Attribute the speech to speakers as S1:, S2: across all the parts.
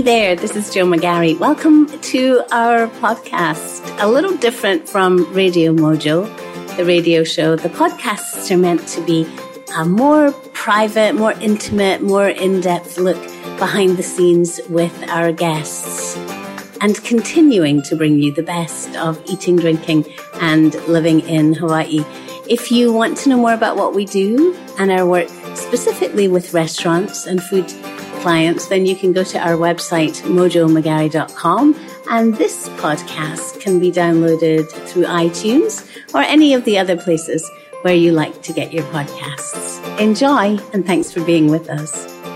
S1: there, this is Jo McGarry. Welcome to our podcast. A little different from Radio Mojo, the radio show. The podcasts are meant to be a more private, more intimate, more in-depth look behind the scenes with our guests and continuing to bring you the best of eating, drinking, and living in Hawaii. If you want to know more about what we do and our work specifically with restaurants and food clients, then you can go to our website, mojomcgarry.com, and this podcast can be downloaded through iTunes or any of the other places where you like to get your podcasts. Enjoy, and thanks for being with us.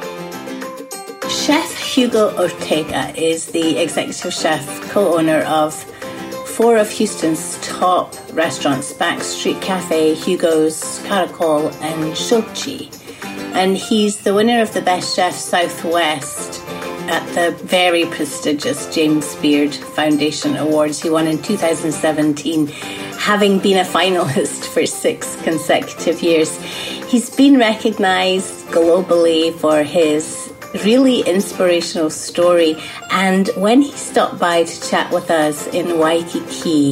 S1: Chef Hugo Ortega is the executive chef, co-owner of 4 of Houston's top restaurants, Backstreet Cafe, Hugo's, Caracol, and Shochi. And he's the winner of the Best Chef Southwest at the very prestigious James Beard Foundation Awards. He won in 2017, having been a finalist for 6 consecutive years. He's been recognized globally for his really inspirational story. And when he stopped by to chat with us in Waikiki,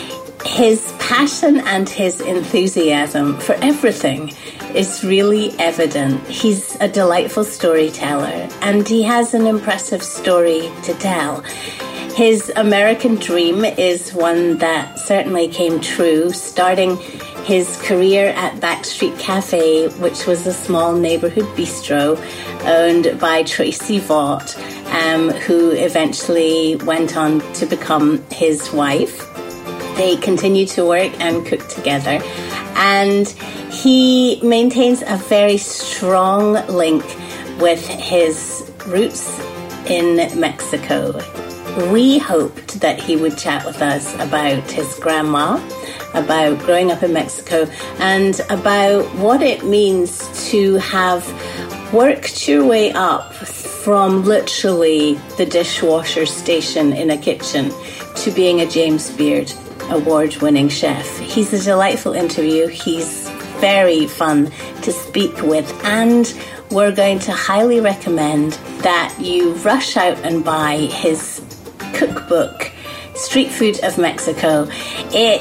S1: his passion and his enthusiasm for everything is really evident. He's a delightful storyteller, and he has an impressive story to tell. His American dream is one that certainly came true, starting his career at Backstreet Cafe, which was a small neighborhood bistro owned by Tracy Vaught, who eventually went on to become his wife. They continue to work and cook together, and he maintains a very strong link with his roots in Mexico. We hoped that he would chat with us about his grandma, about growing up in Mexico, and about what it means to have worked your way up from literally the dishwasher station in a kitchen to being a James Beard award-winning chef. He's a delightful interview. He's very fun to speak with, and we're going to highly recommend that you rush out and buy his cookbook, Street Food of Mexico. It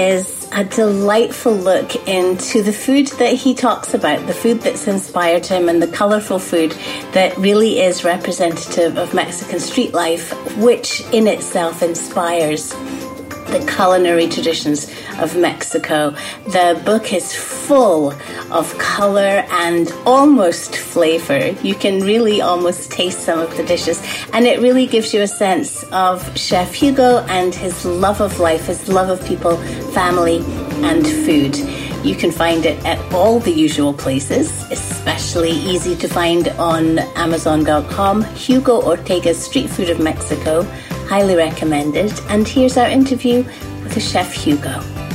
S1: is a delightful look into the food that he talks about, the food that's inspired him, and the colorful food that really is representative of Mexican street life, which in itself inspires the culinary traditions of Mexico. The book is full of color and almost flavor. You can really almost taste some of the dishes, and it really gives you a sense of Chef Hugo and his love of life, his love of people, family, and food. You can find it at all the usual places, especially easy to find on Amazon.com. Hugo Ortega's Street Food of Mexico. Highly recommended. And here's our interview with the Chef Hugo.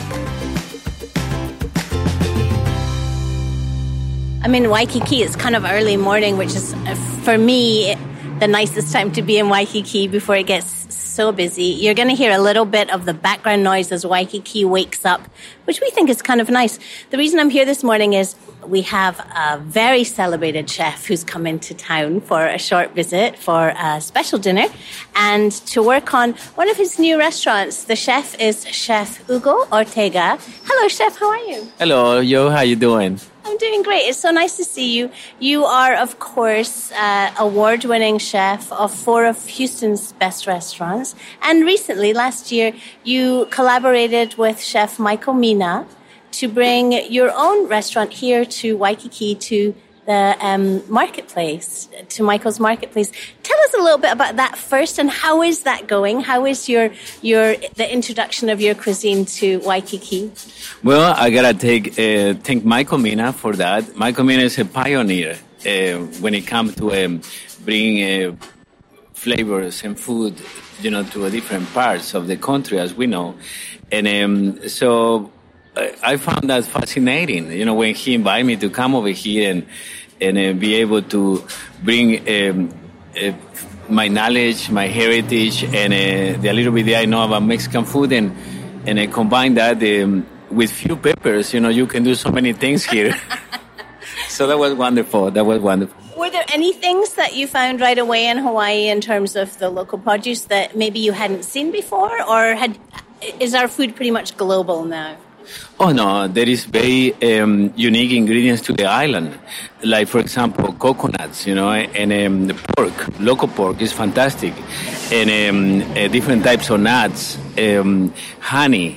S1: I'm in Waikiki. It's kind of early morning, which is, for me, the nicest time to be in Waikiki before it gets so busy. You're going to hear a little bit of the background noise as Waikiki wakes up, which we think is kind of nice. The reason I'm here this morning is we have a very celebrated chef who's come into town for a short visit for a special dinner and to work on one of his new restaurants. The chef is Chef Hugo Ortega. Hello, Chef. How are you?
S2: Hello, Jo. How you doing?
S1: I'm doing great. It's so nice to see you. You are, of course, award-winning chef of 4 of Houston's best restaurants. And recently, last year, you collaborated with Chef Michael Mina to bring your own restaurant here to Waikiki, to the marketplace, to Michael's Marketplace. Tell us a little bit about that first, and how is that going? How is the introduction of your cuisine to Waikiki?
S2: Well, I gotta thank Michael Mina for that. Michael Mina is a pioneer when it comes to bringing flavors and food, to different parts of the country, as we know, and so I found that fascinating. When he invited me to come over here and be able to bring my knowledge, my heritage, and the little bit that I know about Mexican food, and combine that with few peppers. You can do so many things here. So that was wonderful.
S1: Were there any things that you found right away in Hawaii in terms of the local produce that maybe you hadn't seen before, or is our food pretty much global now?
S2: Oh no, there is very unique ingredients to the island, like for example coconuts, and the pork. Local pork is fantastic, and different types of nuts, honey.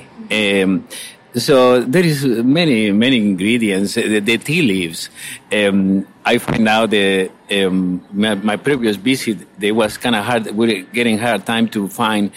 S2: So there is many ingredients. The tea leaves. I find out that my previous visit, they was kind of hard. We were getting hard time to find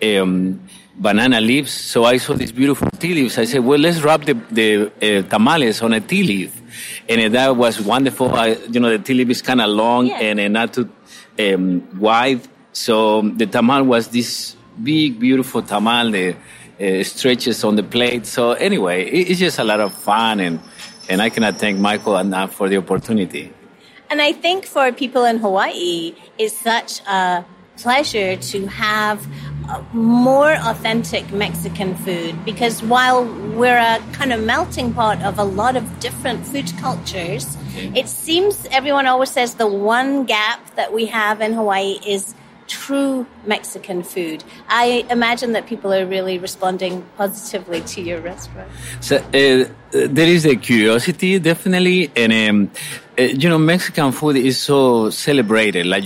S2: banana leaves. So I saw these beautiful tea leaves. I said, well, let's wrap the tamales on a tea leaf, and that was wonderful. The tea leaf is kind of long and not too wide. So the tamal was this big, beautiful tamal. Stretches on the plate. So anyway, it's just a lot of fun, and I cannot thank Michael enough for the opportunity.
S1: And I think for people in Hawaii, it's such a pleasure to have more authentic Mexican food, because while we're a kind of melting pot of a lot of different food cultures, it seems everyone always says the one gap that we have in Hawaii is true Mexican food. I imagine that people are really responding positively to your restaurant.
S2: So there is a curiosity, definitely, and Mexican food is so celebrated. Like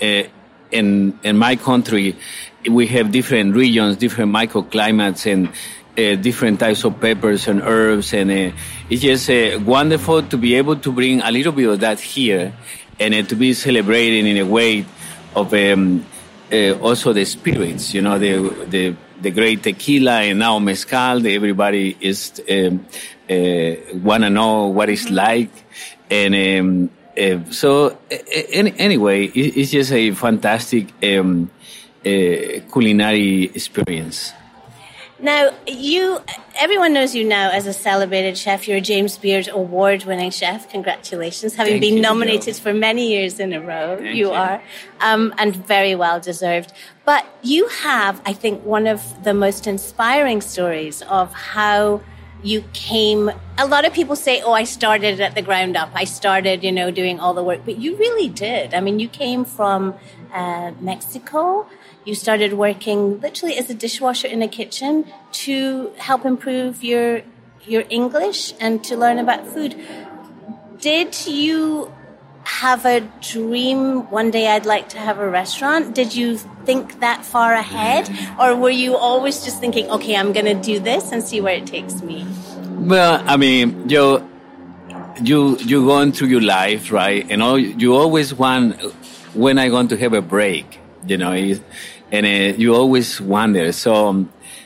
S2: in my country, we have different regions, different microclimates, and different types of peppers and herbs, and it's just wonderful to be able to bring a little bit of that here, and to be celebrated in a way of also the spirits, the great tequila and now mezcal. Everybody is wanna know what it's like, and so anyway, it's just a fantastic culinary experience.
S1: Now, everyone knows you now as a celebrated chef. You're a James Beard award-winning chef. Congratulations, having been nominated for many years in a row.
S2: Thank you.
S1: Are, and very well deserved. But you have, I think, one of the most inspiring stories of how you came. A lot of people say, I started at the ground up. I started, doing all the work. But you really did. I mean, you came from Mexico. You started working literally as a dishwasher in a kitchen to help improve your English and to learn about food. Did you have a dream one day I'd like to have a restaurant? Did you think that far ahead? Or were you always just thinking, okay, I'm going to do this and see where it takes me?
S2: Well, I mean, you going through your life, right? And you always want, when I going to have a break, and you always wonder. So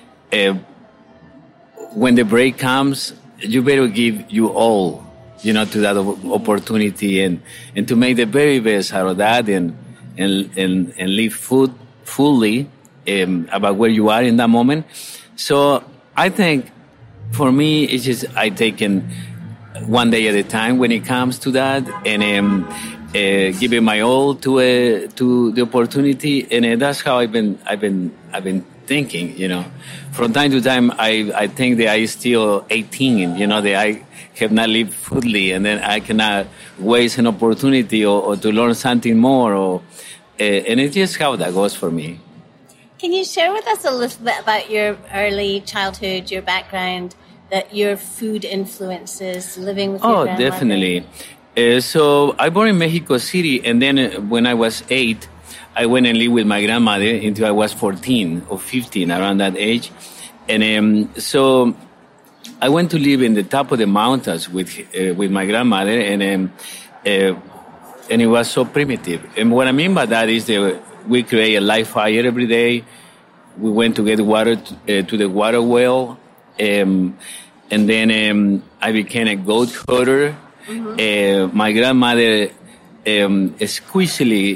S2: when the break comes, you better give you all, to that opportunity and to make the very best out of that and live fully about where you are in that moment. So I think for me, it's just I taken one day at a time when it comes to that, and giving my all to the opportunity, and that's how I've been thinking. From time to time, I think that I still 18. That I have not lived fully, and then I cannot waste an opportunity or to learn something more, and it's just how that goes for me.
S1: Can you share with us a little bit about your early childhood, your background, that your food influences, living with your grandmother?
S2: Oh, definitely. So I born in Mexico City, and then when I was 8, I went and lived with my grandmother until I was 14 or 15, around that age. And so I went to live in the top of the mountains with my grandmother, and it was so primitive. And what I mean by that is that we create a live fire every day. We went to get water to the water well, and then I became a goat herder. Mm-hmm. My grandmother exquisitely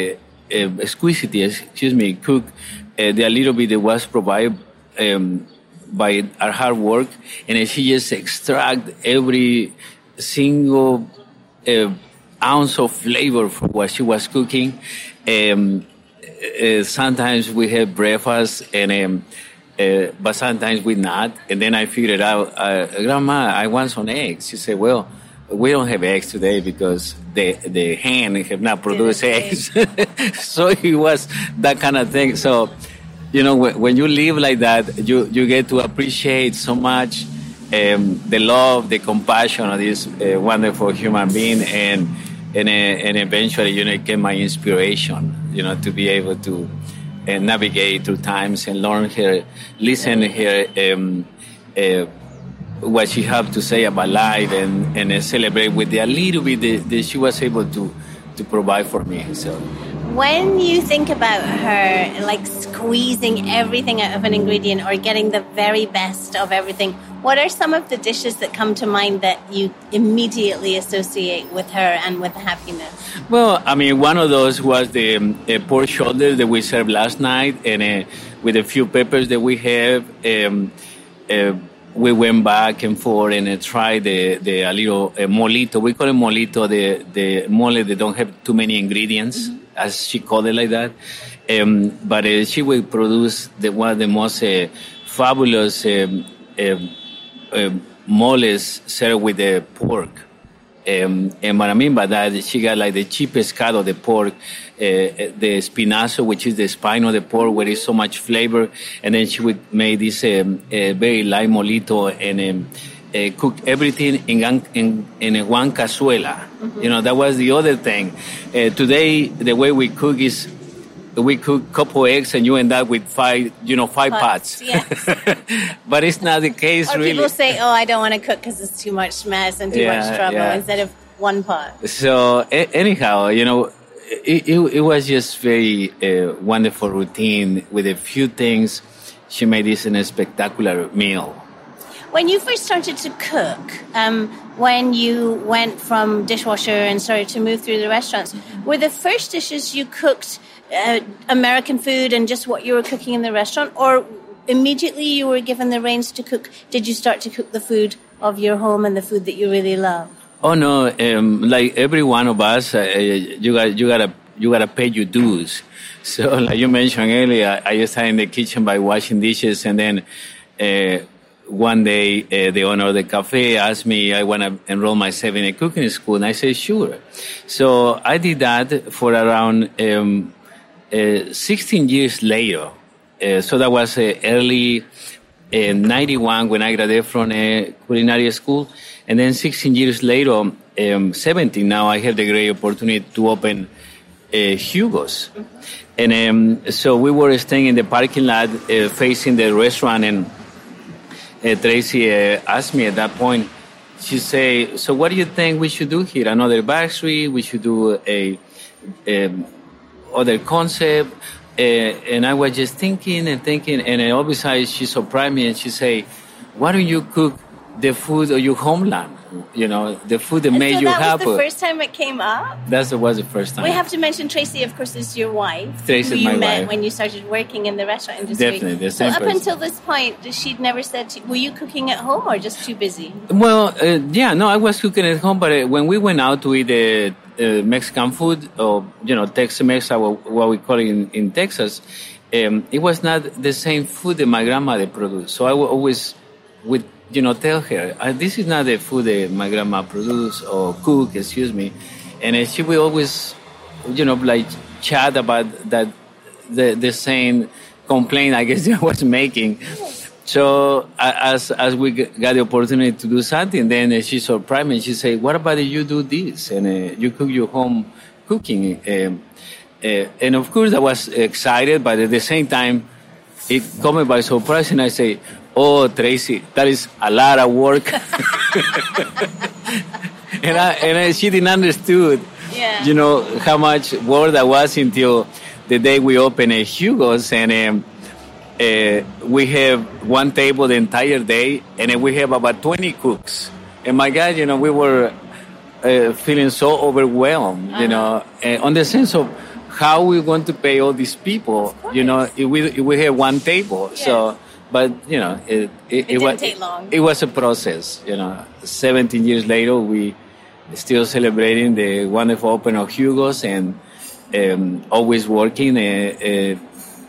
S2: cooked the little bit that was provided by our hard work, and she just extract every single ounce of flavor from what she was cooking. Sometimes we have breakfast, and but sometimes we not. And then I figured out, Grandma, I want some eggs. She said, well, we don't have eggs today because the hen have not produced eggs. So it was that kind of thing. So, when you live like that, you get to appreciate so much the love, the compassion of this wonderful human being, and eventually, it became my inspiration, to be able to navigate through times and learn her, listen her, what she had to say about life, and celebrate with a little bit that she was able to provide for me. So,
S3: when you think about her, like squeezing everything out of an ingredient or getting the very best of everything, what are some of the dishes that come to mind that you immediately associate with her and with happiness?
S2: Well, I mean, one of those was the pork shoulder that we served last night, and with a few peppers that we have. We went back and forth and tried a little molito. We call it molito, the mole that don't have too many ingredients, as she called it like that. But she will produce one of the most fabulous moles served with the pork. And what I mean by that, she got like the cheapest cut of the pork, the espinazo, which is the spine of the pork, where there's so much flavor, and then she would make this very light molito and cook everything in one cazuela. That was the other thing. Today, the way we cook is we cook couple eggs and you end up with five pots.
S3: Yes.
S2: But it's not the case,
S3: or
S2: really.
S3: People say, I don't want to cook because it's too much mess and too much trouble, instead of one pot.
S2: So anyhow, it was just very wonderful routine with a few things. She made this in a spectacular meal.
S3: When you first started to cook, when you went from dishwasher and started to move through the restaurants, were the first dishes you cooked American food and just what you were cooking in the restaurant, or immediately you were given the reins to cook? Did you start to cook the food of your home and the food that you really love?
S2: Oh no! Like every one of us, you gotta pay your dues. So, like you mentioned earlier, I just started in the kitchen by washing dishes, and then one day the owner of the cafe asked me I want to enroll myself in a cooking school, and I said sure. So I did that for around 16 years later. So that was early 91 when I graduated from culinary school. And then 16 years later, 17 now, I have the great opportunity to open Hugo's. And so we were staying in the parking lot facing the restaurant, and Tracy asked me at that point, she said, so what do you think we should do here? Another backstreet? We should do a other concept? And I was just thinking, and all of a sudden she surprised me and she said, why don't you cook the food of your homeland? The food that made you happy.
S3: That was the first time it came up?
S2: That was the first time.
S3: We have to mention Tracy, of course, is your wife.
S2: Tracy is my wife.
S3: Who you met when you started working in the restaurant industry.
S2: Definitely, the same person.
S3: Up until this point, she'd never said to you, were you cooking at home or just too busy?
S2: Well, I was cooking at home, but when we went out to eat Mexican food, or, Tex-Mex, what we call it in Texas, it was not the same food that my grandmother produced. So I always would tell her, this is not the food that my grandma produced or cook, and she will always, like chat about that, the same complaint, I guess, that I was making. So as we got the opportunity to do something, then she surprised me. She said, what about if you do this and you cook your home cooking? And of course I was excited, but at the same time, it caught me by surprise, and I say, oh, Tracy, that is a lot of work. and she didn't understood, how much work that was until the day we opened Hugo's, and we have one table the entire day, and then we have about 20 cooks. And my God, we were feeling so overwhelmed, on the sense of how we're going to pay all these people, if we have one table. Yes. So, but, it
S3: didn't take long.
S2: It was a process, 17 years later, we still celebrating the wonderful opening of Hugo's, and always working,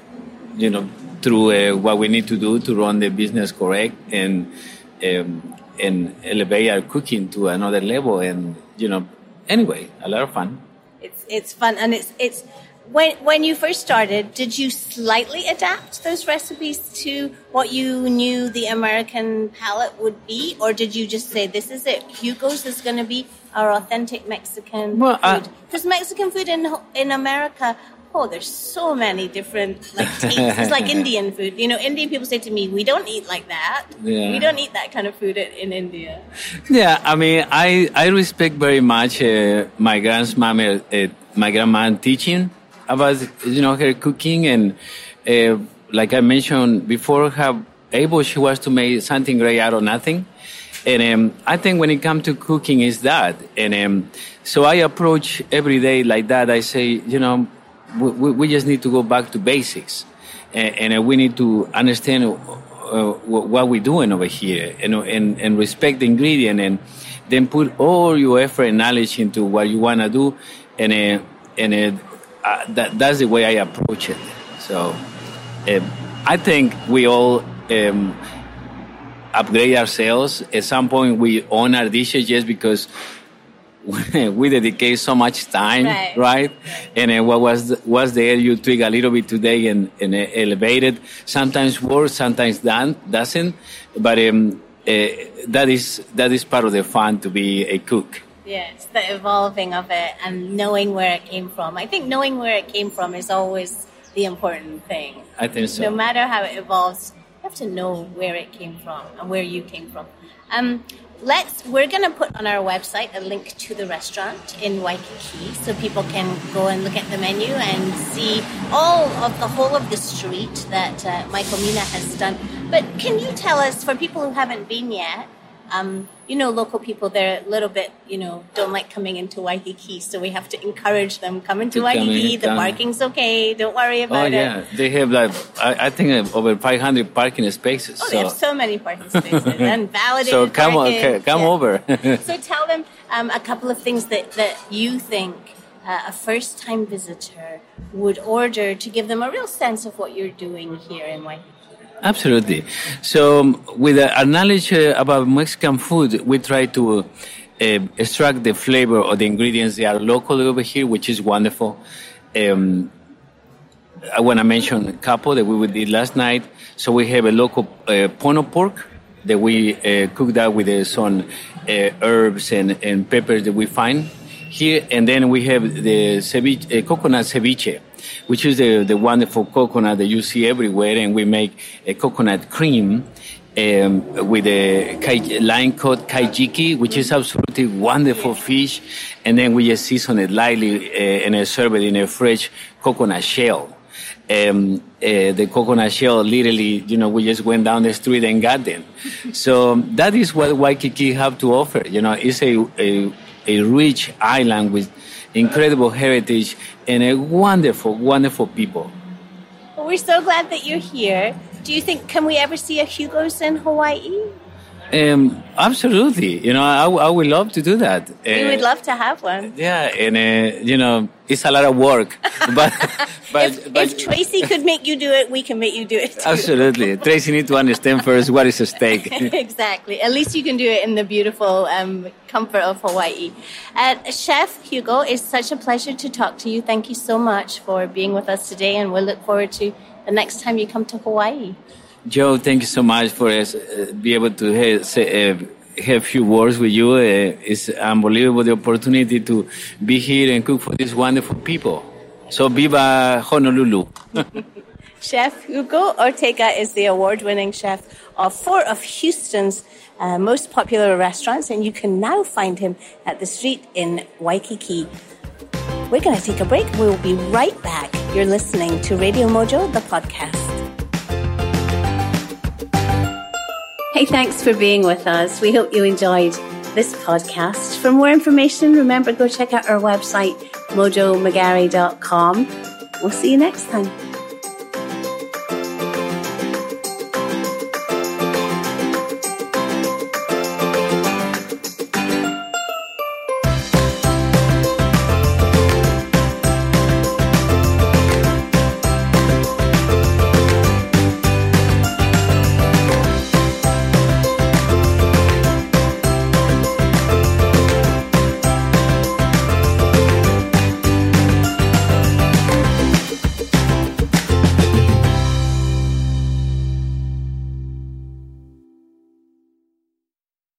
S2: through what we need to do to run the business correct. And elevate our cooking to another level. And, anyway, a lot of fun.
S3: It's fun. And it's when you first started, did you slightly adapt those recipes to what you knew the American palate would be? Or did you just say, this is it, Hugo's is going to be our authentic Mexican food? Because Mexican food in America, there's so many different tastes. It's like Indian food. Indian people say to me, we don't eat like that. Yeah. We don't eat that kind of food in India.
S2: Yeah, I mean, I respect very much my grandma teaching about, her cooking. And like I mentioned before, how able she was to make something great out of nothing. And I think when it comes to cooking is that. And so I approach every day like that. I say, we just need to go back to basics, and we need to understand what we're doing over here, and respect the ingredient, and then put all your effort and knowledge into what you want to do, and that's the way I approach it. So I think we all upgrade ourselves. At some point, we own our dishes just because we dedicate so much time, right? And what was there, you tweak a little bit today and elevate it. Sometimes works, sometimes doesn't. But that is part of the fun to be a cook.
S3: Yes, the evolving of it and knowing where it came from. I think knowing where it came from is always the important thing.
S2: I think so.
S3: No matter how it evolves, you have to know where it came from and where you came from. We're going to put on our website a link to the restaurant in Waikiki so people can go and look at the menu and see the whole of the street that Michael Mina has done. But can you tell us, for people who haven't been yet, local people, they're a little bit, don't like coming into Waikiki, so we have to encourage them, come into Waikiki, the parking's okay, don't worry about it. Oh, yeah,
S2: they have I think over 500 parking spaces.
S3: They have so many parking spaces and validated
S2: parking. So come over.
S3: So tell them a couple of things that you think a first-time visitor would order to give them a real sense of what you're doing here in Waikiki.
S2: Absolutely. So with our knowledge about Mexican food, we try to extract the flavor of the ingredients that are local over here, which is wonderful. I want to mention a couple that we did last night. So we have a local pono pork that we cooked out with some herbs and peppers that we find here. And then we have the coconut ceviche, which is the wonderful coconut that you see everywhere. And we make a coconut cream with a line-caught kaijiki, which is absolutely wonderful fish. And then we just season it lightly and serve it in a fresh coconut shell. The coconut shell, literally, we just went down the street and got them. So that is what Waikiki have to offer. It's a rich island with incredible heritage and a wonderful, wonderful people.
S3: Well, we're so glad that you're here. Do you think, can we ever see a Hugo's in Hawaii?
S2: Absolutely. I would love to do that.
S3: We would love to have one.
S2: Yeah, and it's a lot of work. But
S3: if Tracy could make you do it, we can make you do it too.
S2: Absolutely. Tracy needs to understand first what is at stake.
S3: Exactly. At least you can do it in the beautiful comfort of Hawaii. Chef Hugo, it's such a pleasure to talk to you. Thank you so much for being with us today, and we'll look forward to the next time you come to Hawaii.
S2: Joe, thank you so much for us be able to have a few words with you. It's unbelievable the opportunity to be here and cook for these wonderful people. So viva Honolulu.
S3: Chef Hugo Ortega is the award-winning chef of 4 of Houston's most popular restaurants, and you can now find him at the street in Waikiki. We're going to take a break. We'll be right back. You're listening to Radio Mojo, the podcast. Hey, thanks for being with us. We hope you enjoyed this podcast. For more information, remember, go check out our website, mojomagari.com. We'll see you next time.